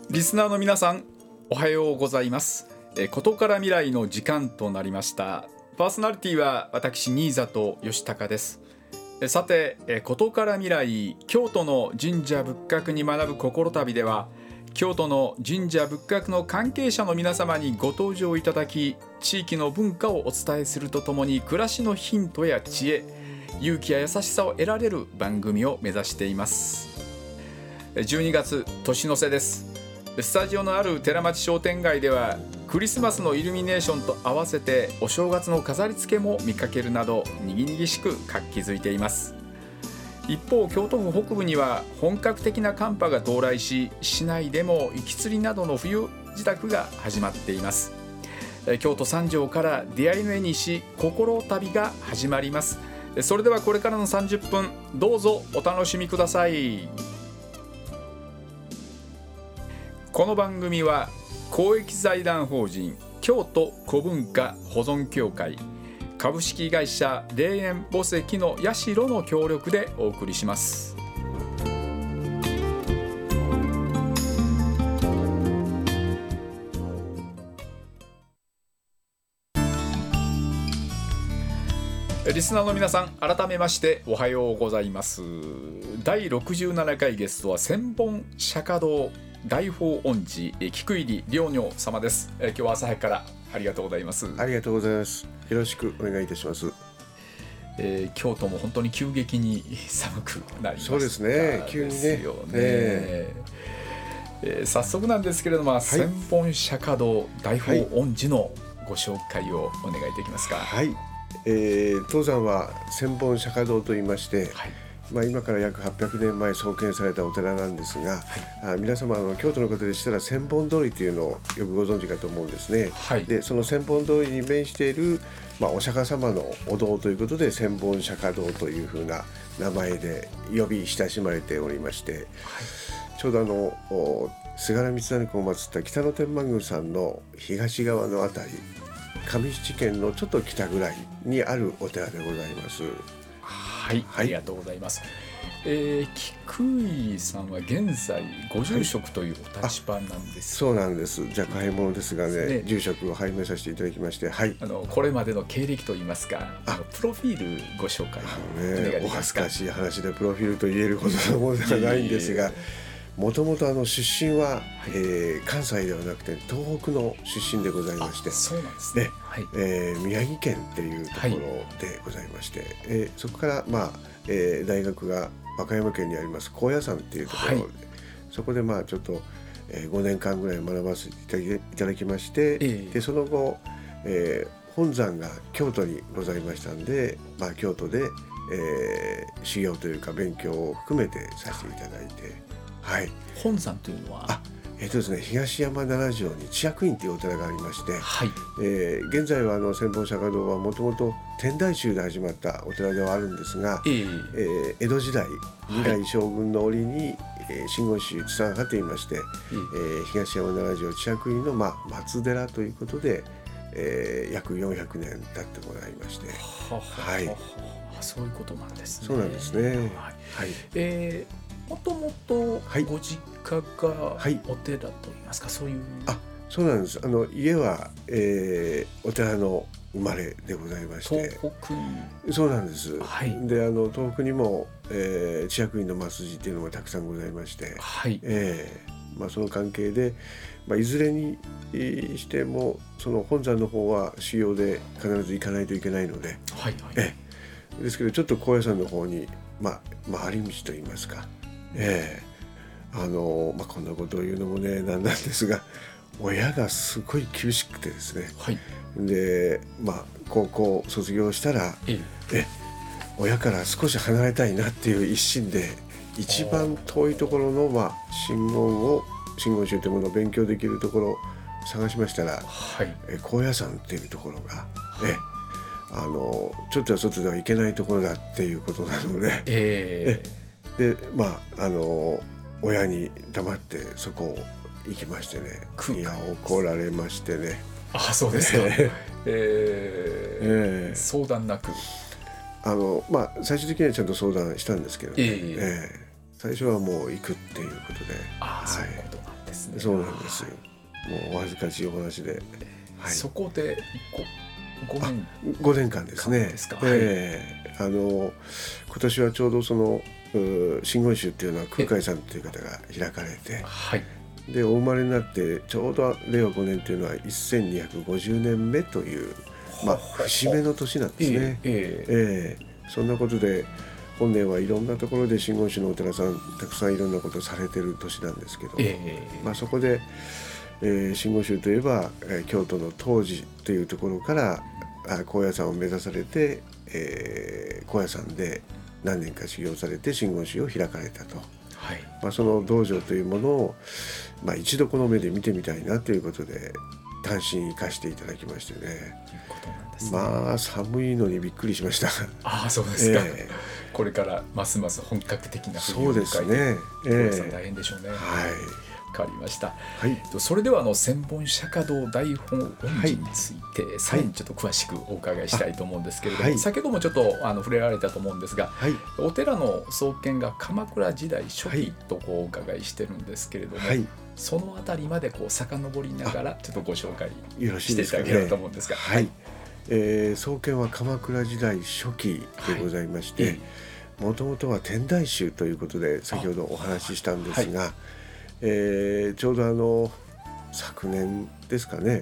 リスナーの皆さん、おはようございます。ことから未来の時間となりました。パーソナリティは私新里義孝です。さて、ことから未来京都の神社仏閣に学ぶ心旅では、京都の神社仏閣の関係者の皆様にご登場いただき、地域の文化をお伝えするとともに、暮らしのヒントや知恵、勇気や優しさを得られる番組を目指しています。12月年の瀬です。スタジオのある寺町商店街では、クリスマスのイルミネーションと合わせてお正月の飾り付けも見かけるなど、にぎにぎしく活気づいています。一方、京都府北部には本格的な寒波が到来し、市内でも雪吊りなどの冬支度が始まっています。京都三条から出会いの絵にし心旅が始まります。それではこれからの30分、どうぞお楽しみください。この番組は公益財団法人京都古文化保存協会、株式会社霊園墓石の社の協力でお送りします。リスナーの皆さん、改めましておはようございます。第67回ゲストは千本釈迦堂大法恩寺菊入良如様です。今日は朝早くからありがとうございます。 ありがとうございます。よろしくお願いいたします。 京都も本当に急激に寒くなりました。 そうですね、急にね。 早速なんですけれども、千本釈迦堂大法恩寺のご紹介をお願いできますか。 はい、当山は千本釈迦堂といいまして、今から約800年前創建されたお寺なんですが、皆様京都の方でしたら千本通りというのをよくご存知かと思うんですね。でその千本通りに面している、お釈迦様のお堂ということで千本釈迦堂というふうな名前で呼び親しまれておりまして、ちょうど菅原道真公を祀った北野天満宮さんの東側のあたり、上七軒のちょっと北ぐらいにあるお寺でございます。 ありがとうございます。菊井さんは現在ご住職というお立場なんです。 そうなんです。じゃあ早いものですがね、住職を拝命させていただきまして、 これまでの経歴といいますか、プロフィールご紹介お願いできますか。 お恥ずかしい話でプロフィールと言えるほどのものではないんですが、もともと出身は、関西ではなくて東北の出身でございまして、 そうなんですね。 宮城県っていうところでございまして、そこから、大学が和歌山県にあります高野山っていうところで、そこでちょっと、5年間ぐらい学ばせていただきまして、でその後、本山が京都にございましたんで、京都で、修行というか勉強を含めてさせていただいて、 本山というのはですね、東山七条に智薬院というお寺がありまして、現在は千本釈迦堂はもともと天台宗で始まったお寺ではあるんですが、江戸時代二代将軍の折に、真言宗津山派といいまして、東山七条智薬院の、松寺ということで、約400年経ってございまして、 そういうことなんですね。 そうなんですね。 もともとご実家がお寺といいますか、そういう。 そうなんです。家は、お寺の生まれでございまして、 東北に。そうなんです。 で東北にも、智薬院の末寺っていうのがたくさんございまして、その関係で、いずれにしてもその本山の方は修行で必ず行かないといけないので、ですけどちょっと高野山の方に回り道といいますか、こんなことを言うのもねなんなんですが、親がすごい厳しくてですね、で高校卒業したら、親から少し離れたいなっていう一心で、一番遠いところの真言宗というものを勉強できるところを探しましたら、高野山っていうところが、ちょっとは外では行けないところだっていうことなので、で親に黙ってそこを行きましてね、怒られましてね。 そうですか。相談なく最終的にはちゃんと相談したんですけど、最初はもう行くっていうことで、 そういうことなんですですね。 そうなんです。もうお恥ずかしいお話で、 そこで 5年間ですね。 ですか。 今年はちょうどその真言宗っていうのは空海さんという方が開かれて、でお生まれになってちょうど令和5年というのは1250年目という、節目の年なんですね。そんなことで本年はいろんなところで真言宗のお寺さんたくさんいろんなことをされてる年なんですけども、そこで、真言宗といえば、京都の東寺というところから高野山を目指されて、高野山で何年か修行されて真言宗を開かれたと、その道場というものを、一度この目で見てみたいなということで単身行かせていただきましてね。寒いのにびっくりしました。 そうですか。これからますます本格的な冬を迎えて、 そうですね。 大変でしょうね。わかりました。それでは千本釈迦堂大本恩寺についてさらにちょっと詳しくお伺いしたいと思うんですけれども、先ほどもちょっと触れられたと思うんですが、お寺の創建が鎌倉時代初期とお伺いしてるんですけれども、そのあたりまで遡りながらちょっとご紹介していただければと思うんですが。 創建は鎌倉時代初期でございまして、もともとは天台宗ということで先ほどお話ししたんですが、ちょうど昨年ですかね、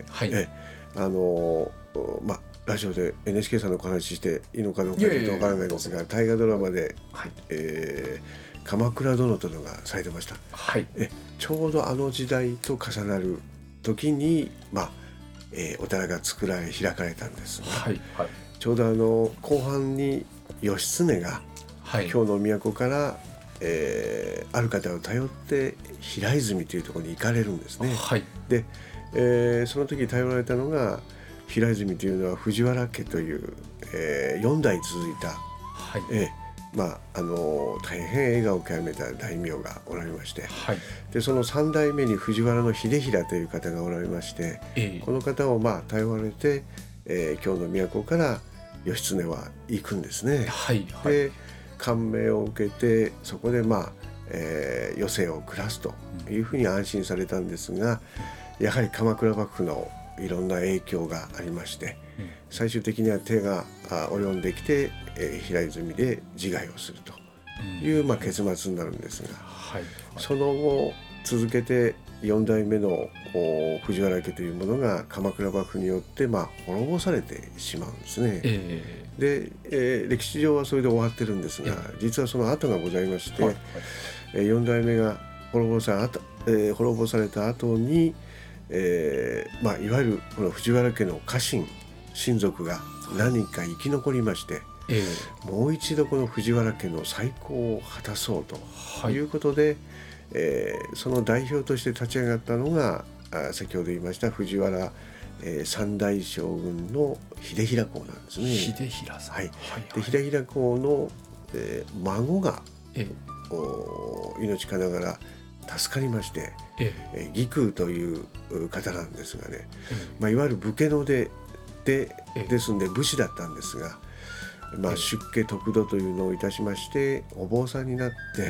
ラジオで NHK さんのお話ししていいのかどうかちょっとわからないんですが、大河ドラマで、鎌倉殿というのがされてました。ちょうどあの時代と重なる時にお寺が開かれたんですが、ちょうど後半に義経が京の都から、ある方を頼って平泉というところに行かれるんですね。で、その時頼られたのが平泉というのは藤原家という、4代続いた、大変栄華を極めた大名がおられまして、でその3代目に藤原秀衡という方がおられまして、この方を頼られて、京の都から義経は行くんですね。で感銘を受けてそこで余生を暮らすというふうに安心されたんですが、やはり鎌倉幕府のいろんな影響がありまして、最終的には手が及んできて、平泉で自害をするという、結末になるんですが、その後続けて4代目の藤原家というものが鎌倉幕府によって滅ぼされてしまうんですね。で、歴史上はそれで終わってるんですが、実はその後がございまして、4代目が滅ぼされた後に、いわゆるこの藤原家の家臣親族が何人か生き残りまして、もう一度この藤原家の再興を果たそうということで、その代表として立ち上がったのが先ほど言いました藤原、三代将軍の秀衡公なんですね。 秀衡さん。 で秀衡公の、孫が、命からがら助かりまして、義空という方なんですがね、いわゆる武家の出ですんで武士だったんですが、出家得度というのをいたしましてお坊さんになって、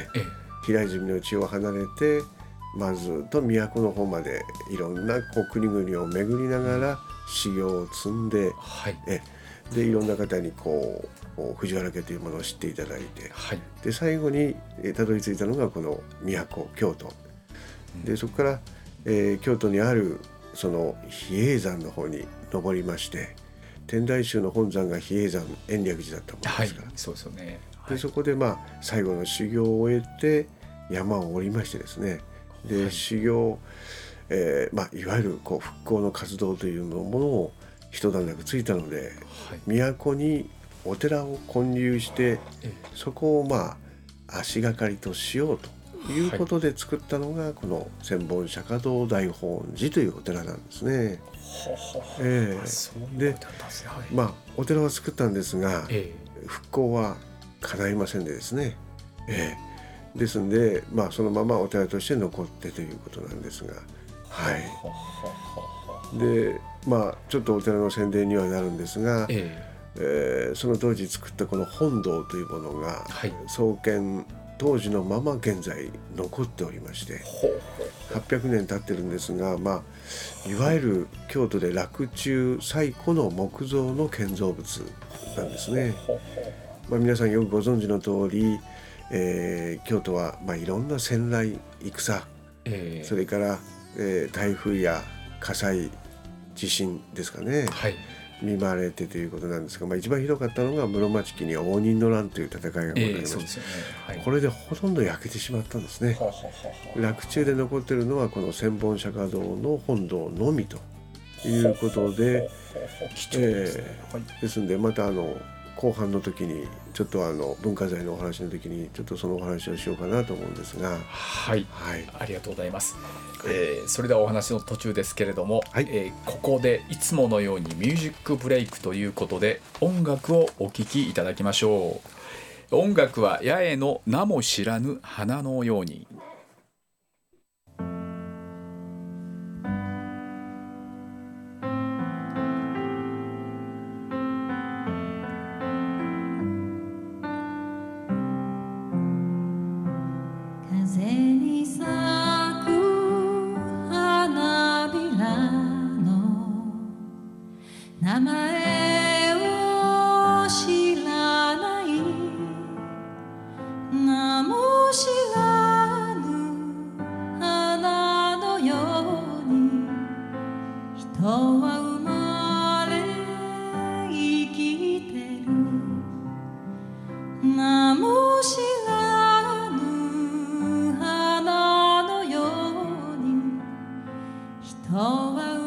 平泉の地を離れてずっと都の方までいろんな国々を巡りながら修行を積んで、でいろんな方に藤原家というものを知っていただいて、で最後にたどり着いたのがこの都京都で、そこから、京都にあるその比叡山の方に登りまして、天台宗の本山が比叡山延暦寺だったものですから、 そうですよね。 でそこで最後の修行を終えて山を降りましてですね、で修行、いわゆる復興の活動というものを一段落ついたので、都にお寺を建立して、そこを足がかりとしようということで作ったのがこの千本釈迦堂大本寺というお寺なんですね。でお寺は作ったんですが、復興は叶いませんでですね、ですんで、そのままお寺として残ってということなんですが、でちょっとお寺の宣伝にはなるんですが、その当時作ったこの本堂というものが、創建当時のまま現在残っておりまして、 800年経ってるんですが、いわゆる京都で洛中最古の木造の建造物なんですね。皆さんよくご存知の通り、京都はいろんな戦来戦、それから、台風や火災地震ですかね、見舞われてということなんですが、一番ひどかったのが室町期に応仁の乱という戦いがございました。これでほとんど焼けてしまったんですね。洛中で残っているのはこの千本釈迦堂の本堂のみということで、ですのでまた後半の時にちょっと文化財のお話の時にちょっとそのお話をしようかなと思うんですが、 ありがとうございます。それではお話の途中ですけれども、ここでいつものようにミュージックブレイクということで音楽をお聴きいただきましょう。音楽は八重の名も知らぬ花のように。 名前を知らない名も知らぬ花のように人は生まれ生きてる名も知らぬ花のように人は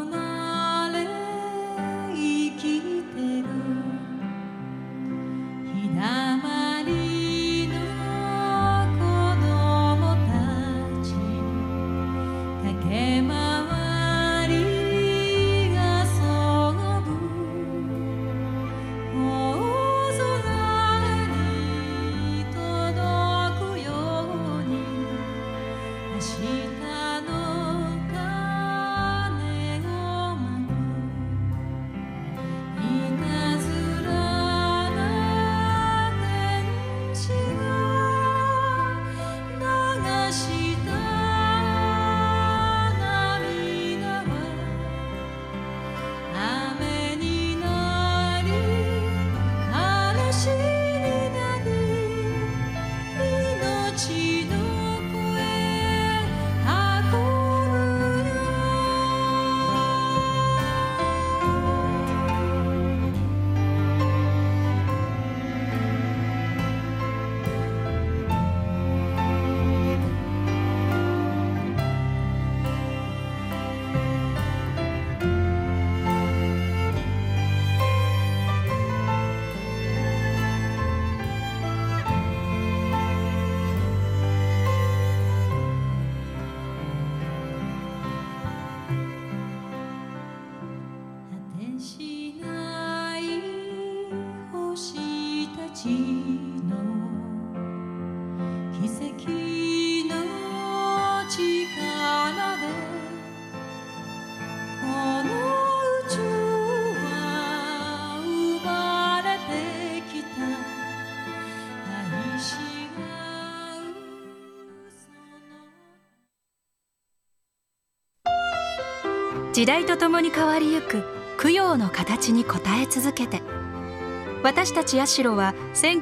時代とともに変わりゆく供養の形に応え続けて、私たち社は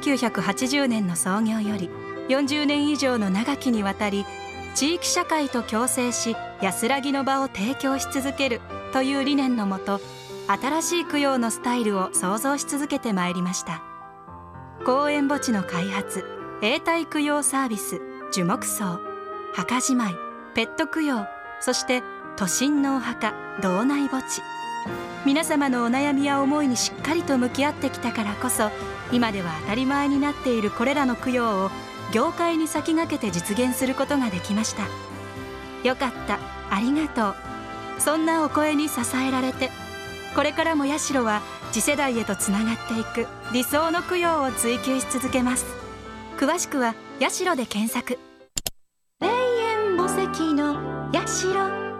1980年の創業より40年以上の長きにわたり、地域社会と共生し安らぎの場を提供し続けるという理念のもと、新しい供養のスタイルを創造し続けてまいりました。公園墓地の開発、永代供養サービス、樹木葬、墓じまい、ペット供養、そして都心のお墓、道内墓地、皆様のお悩みや思いにしっかりと向き合ってきたからこそ、今では当たり前になっているこれらの供養を業界に先駆けて実現することができました。よかった、ありがとう、そんなお声に支えられて、これからも社は次世代へとつながっていく理想の供養を追求し続けます。詳しくは社で検索。霊園墓石の社。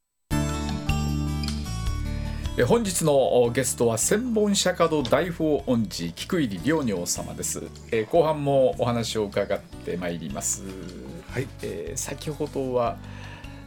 本日のゲストは千本釈迦堂大宝恩寺菊入良如様です。後半もお話を伺ってまいります。先ほどは、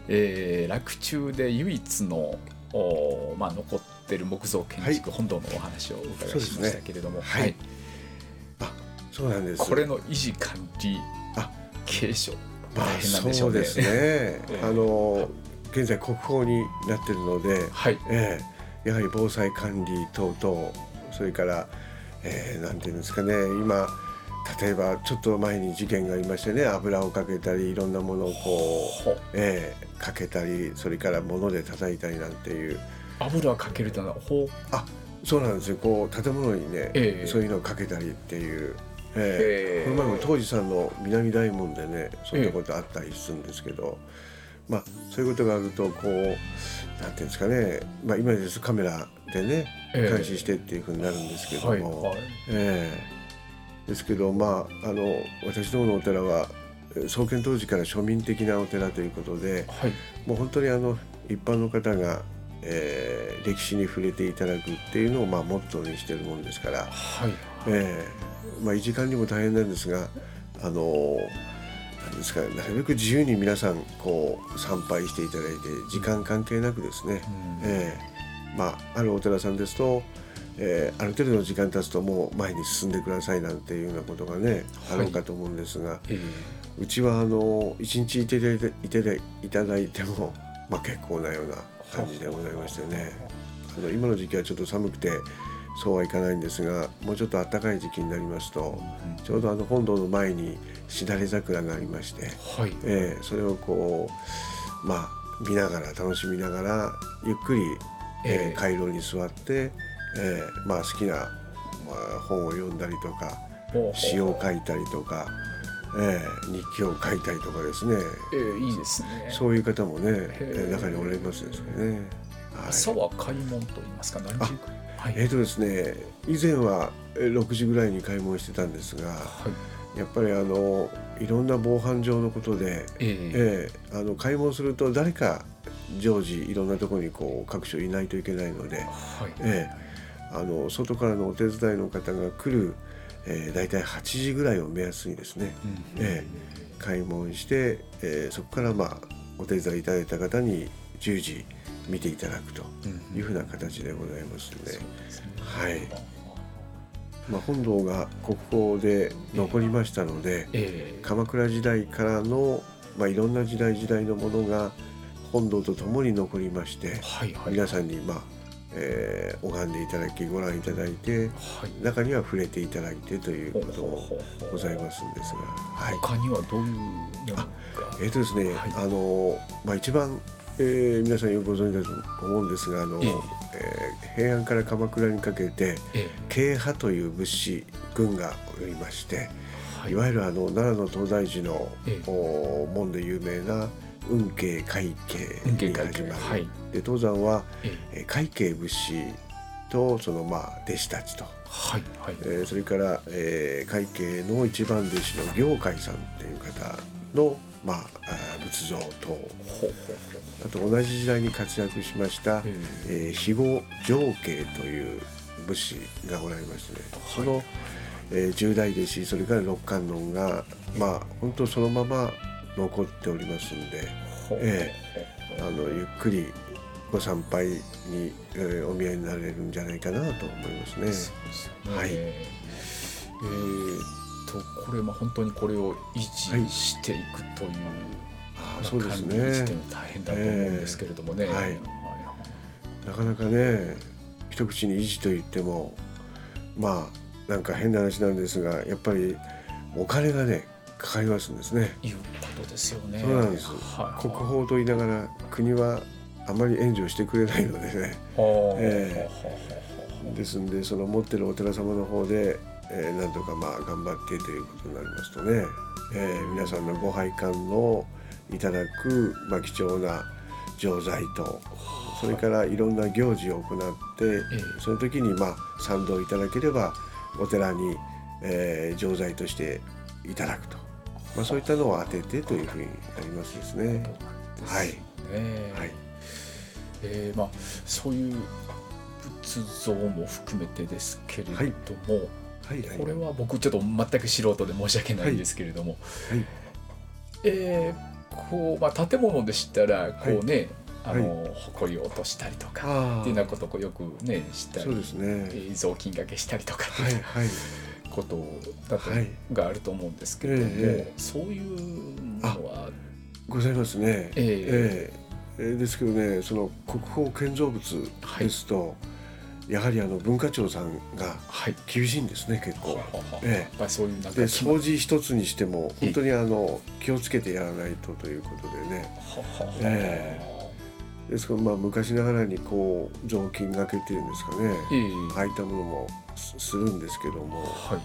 洛中で唯一の残ってる木造建築本堂のお話をお伺いしましたけれども、 はい、そうなんです。 これの維持管理継承大変なんでしょうね。 そうですね、現在国宝になっているので、やはり防災管理等々、それから、なんていうんですかね、今例えばちょっと前に事件がありましてね、油をかけたりいろんなものをかけたり、それから物で叩いたりなんていう。 油をかけるというのはそうなんですよ。建物にね、そういうのをかけたりっていう、この前も当時さんの南大門でね、そういったことあったりするんですけど、そういうことがあるとなんていうんですかね、今ですカメラでね監視してっていうふうになるんですけども、ですけど私どものお寺は創建当時から庶民的なお寺ということで、もう本当に一般の方が、歴史に触れていただくっていうのをモットーにしているもんですから、維持管理も大変なんですが、なんですか、なるべく自由に皆さん参拝していただいて、時間関係なくですね、あるお寺さんですと、ある程度の時間経つともう前に進んでくださいなんていうようなことがね、あるかと思うんですが、うちは一日いただいても、結構なような感じでございましてね、今の時期はちょっと寒くてそうはいかないんですが、もうちょっと暖かい時期になりますと、ちょうど本堂の前にしだれ桜がありまして、それを見ながら、楽しみながらゆっくり、回廊に座って、好きな、本を読んだりとか、詩を書いたりとか、日記を書いたりとかですね、 いいですね。 そういう方もね、中におられますですね。 朝は開門と言いますか、何時ぐらい？ ですね、以前は6時ぐらいに開門してたんですが、やっぱりいろんな防犯上のことで、開門すると誰か常時いろんなところに各所いないといけないので、外からのお手伝いの方が来る、だいたい8時ぐらいを目安にですね、開門して、そこからお手伝いいただいた方に10時見ていただくというふうな形でございますので、本堂が国宝で残りましたので、鎌倉時代からの、いろんな時代のものが本堂とともに残りまして、皆さんに拝んでいただき、ご覧いただいて、中には触れていただいてということもございますんですが、 他にはどういうものが？ ですね、一番、皆さんよくご存知だと思うんですが、平安から鎌倉にかけて、慶派という仏師軍がおりまして、いわゆる奈良の東大寺の、門で有名な運慶快慶に始まる、で東山は、快慶仏師とその弟子たちと、それから、快慶の一番弟子の行海さんっていう方の、仏像と、あと同じ時代に活躍しました肥後上慶という仏師がおられましてね、その、10代弟子、それから六観音が本当そのまま残っておりますんで、ゆっくりご参拝に、お見えになれるんじゃないかなと思いますね。 これ本当にこれを維持していくという、 そうですね、 管理しても大変だと思うんですけれどもね、 なかなかね、一口に維持といってもなんか変な話なんですが、やっぱりお金がねかかりますんですね。 いうことですよね。 そうなんです、国宝と言いながら国はあまり援助してくれないのでね、ですんで、その持ってるお寺様の方で、なんとか頑張ってということになりますとね、皆さんのご拝観のいただく、貴重な錠剤と、それからいろんな行事を行って、その時に賛同いただければお寺に、錠剤としていただくと、そういったのを当ててというふうになりますですね。 そういう仏像も含めてですけれども、これは僕ちょっと全く素人で申し訳ないんですけれども、 こう、建物でしたらこうね、埃を落としたりとかっていうようなことをよくねしたり、 そうですね、 雑巾がけしたりとかっていうことだと、があると思うんですけれども、そういうのはございますね。ですけどね、その国宝建造物ですと、やはり文化庁さんが厳しいんですね、結構。 そういうで掃除一つにしても本当に気をつけてやらないとということでね。ですから昔ながらにこう雑巾がけっていうんですかね、ああいったものもするんですけども、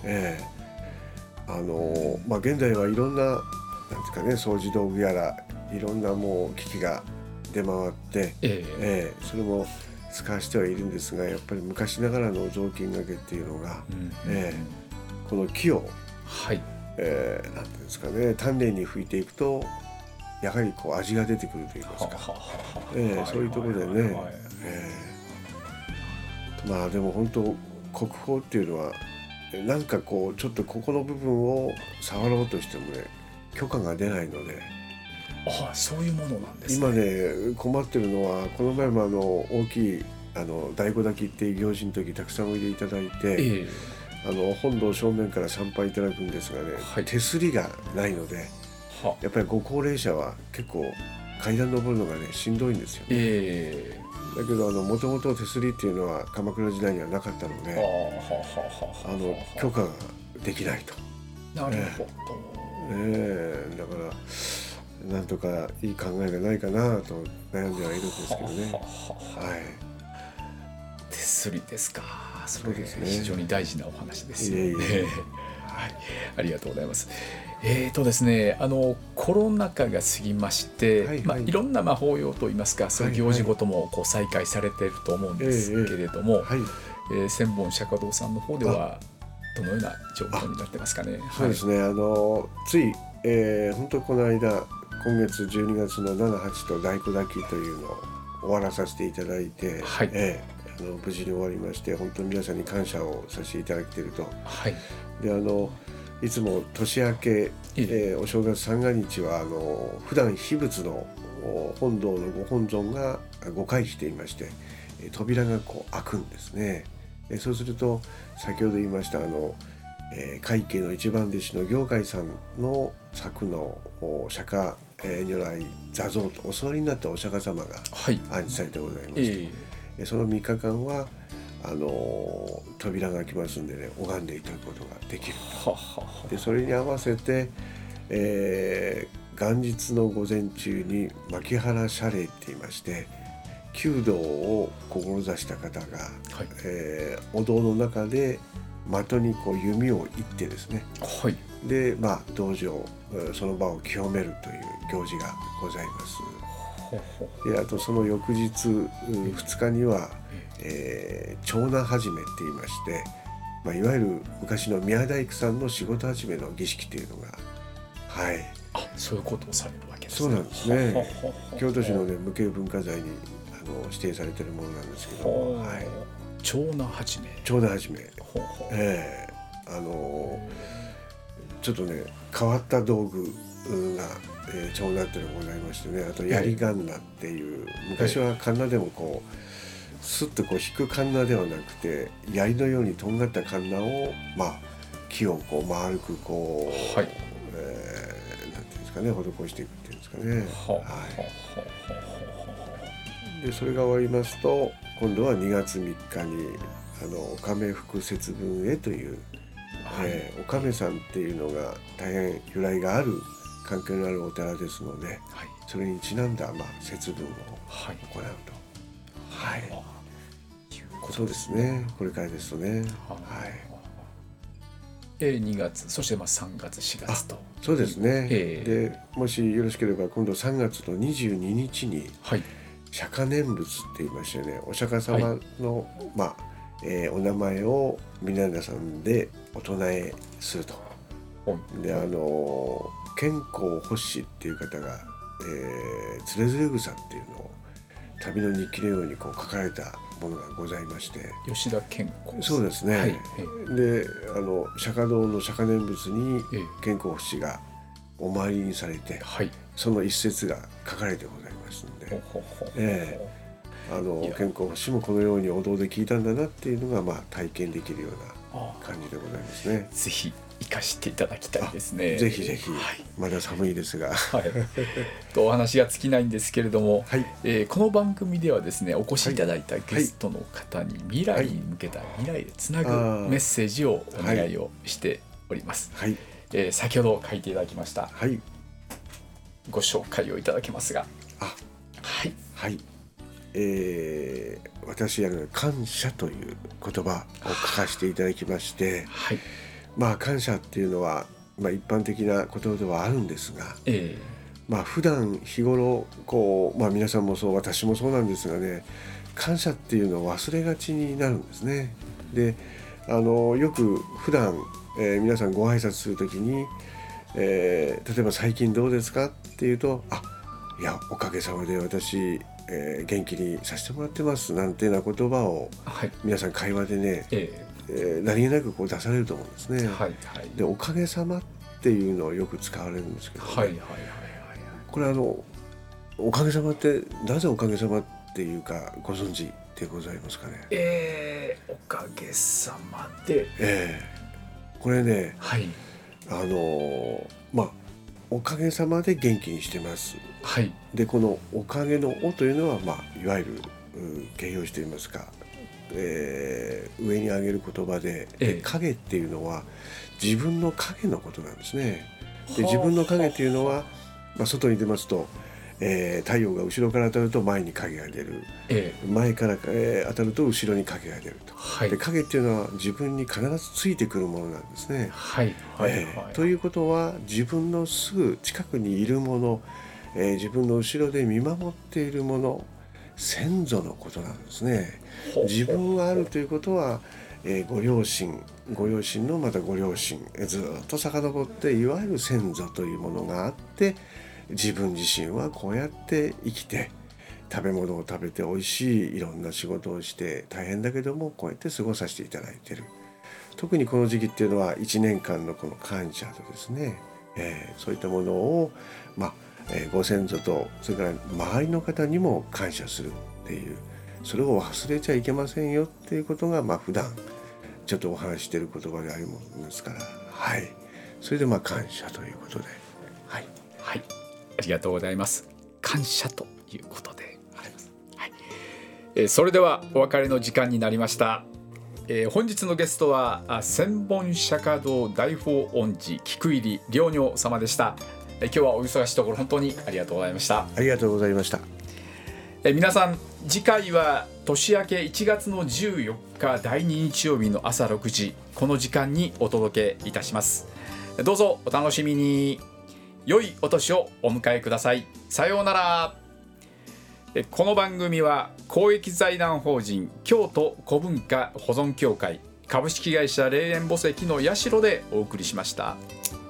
現代はいろんな、なんていうかね、掃除道具やらいろんなもう機器が出回って、それも使わしてはいるんですが、やっぱり昔ながらの雑巾がけっていうのが、この木を、なんていうんですかね、丹念に拭いていくとやはりこう味が出てくるといいますか、そういうところでね、でも本当国宝っていうのはなんかこうちょっとここの部分を触ろうとしてもね許可が出ないので。 そういうものなんですね。 今ね困ってるのは、この前も大きい太鼓炊きっていう行事の時たくさんおいでいただいて、本堂正面から参拝いただくんですがね、手すりがないので、やっぱりご高齢者は結構階段登るのがねしんどいんですよね。だけどもともと手すりっていうのは鎌倉時代にはなかったので、許可ができないと。 なるほど。 だからなんとかいい考えがないかなと悩んではいるんですけどね。 手すりですか。 そうですね。 非常に大事なお話ですよね。ありがとうございます。ですね、コロナ禍が過ぎまして、いろんな法要といいますか、そういう行事ごともこう再開されていると思うんですけれども、千本釈迦堂さんの方ではどのような状況になってますかね。 そうですね。つい、本当この間今月12月の7、8と太鼓炊きというのを終わらさせていただいて、無事に終わりまして、本当に皆さんに感謝をさせていただいていると。でいつも年明け、お正月三が日は普段秘仏の本堂のご本尊がご回避していまして、扉がこう開くんですね。そうすると先ほど言いました快慶の一番弟子の行海さんの作の釈迦如来座像とお座りになったお釈迦様が安置されてございまして、その3日間は扉が開きますんでね、拝んでいただくことができると。でそれに合わせて、元日の午前中に牧原謝礼って言いまして、弓道を志した方が、お堂の中で的にこう弓を射ってですね、で道場その場を清めるという行事がございます。であとその翌日2日には、長男始めって言いまして、いわゆる昔の宮大工さんの仕事始めの儀式というのが、 そういうことをされるわけですね。そうなんですね。京都市の、無形文化財に指定されているものなんですけども、 長男始め。 長男始め。ちょっとね変わった道具が、長男っていうのがございましてね、あと槍カンナっていう、昔はカンナでもこうスッとこう引くカンナではなくて、槍のようにとんがったカンナを木をこう丸くこう、なんていうんですかね、施していくっていうんですかね。でそれが終わりますと、今度は2月3日にお亀福節分へという、お亀さんっていうのが大変由来がある関係のあるお寺ですので、それにちなんだ節分を行うと。そうですね。これからですとね。 2月、そして3月、4月と。 そうですね。でもしよろしければ今度3月の22日に釈迦念仏って言いましてね、お釈迦様の、お名前を皆さんでお唱えすると。で健康法師っていう方が、つれづれ草っていうのを旅の日記のようにこう書かれたものがございまして、 吉田健康。 そうですね。で釈迦堂の釈迦念仏に健康法師がお参りにされて、その一節が書かれてございますので、健康星もこのようにお堂で聞いたんだなっていうのが体験できるような感じでございますね。 ぜひ生かしていただきたいですね。 ぜひぜひ、まだ寒いですが、 お話が尽きないんですけれども、この番組ではですね、お越しいただいたゲストの方に未来に向けた未来でつなぐメッセージをお願いをしております。先ほど書いていただきました、ご紹介をいただけますが。 私感謝という言葉を書かせていただきまして、感謝っていうのは、一般的な言葉ではあるんですが、普段日頃皆さんもそう私もそうなんですがね、感謝っていうのを忘れがちになるんですね。でよく普段、皆さんご挨拶するときに、例えば最近どうですかっていうと、いやおかげさまで私、元気にさせてもらってますなんていうような言葉を、皆さん会話でね、何気なく出されると思うんですね。でおかげさまっていうのをよく使われるんですけど、これおかげさまってなぜおかげさまっていうかご存知でございますかね。 おかげさまで、 これね、おかげさまで元気にしてます。でこのおかげのおというのは、いわゆる形容詞といいますか、上に挙げる言葉で、影っていうのは自分の影のことなんですね。で自分の影っていうのは、外に出ますと、太陽が後ろから当たると前に影が出る、前から、当たると後ろに影が出ると、で影っていうのは自分に必ずついてくるものなんですね。ということは自分のすぐ近くにいるもの、自分の後ろで見守っているもの、先祖のことなんですね。自分があるということは、ご両親のまたご両親、ずっと遡っていわゆる先祖というものがあって、自分自身はこうやって生きて食べ物を食べて美味しいいろんな仕事をして大変だけどもこうやって過ごさせていただいている。特にこの時期っていうのは1年間のこの感謝とですね、そういったものを、ご先祖とそれから周りの方にも感謝するっていう、それを忘れちゃいけませんよっていうことが、普段ちょっとお話している言葉であるものですから、それで感謝ということで、 ありがとうございます。感謝ということであります。それではお別れの時間になりました。本日のゲストは千本釈迦堂大宝恩寺菊入良如様でした。今日はお忙しいところ本当にありがとうございました。 ありがとうございました。 皆さん、次回は年明け1月の14日第2日曜日の朝6時、この時間にお届けいたします。どうぞお楽しみに。良いお年をお迎えください。さようなら。この番組は公益財団法人京都古文化保存協会株式会社霊園墓石の社でお送りしました。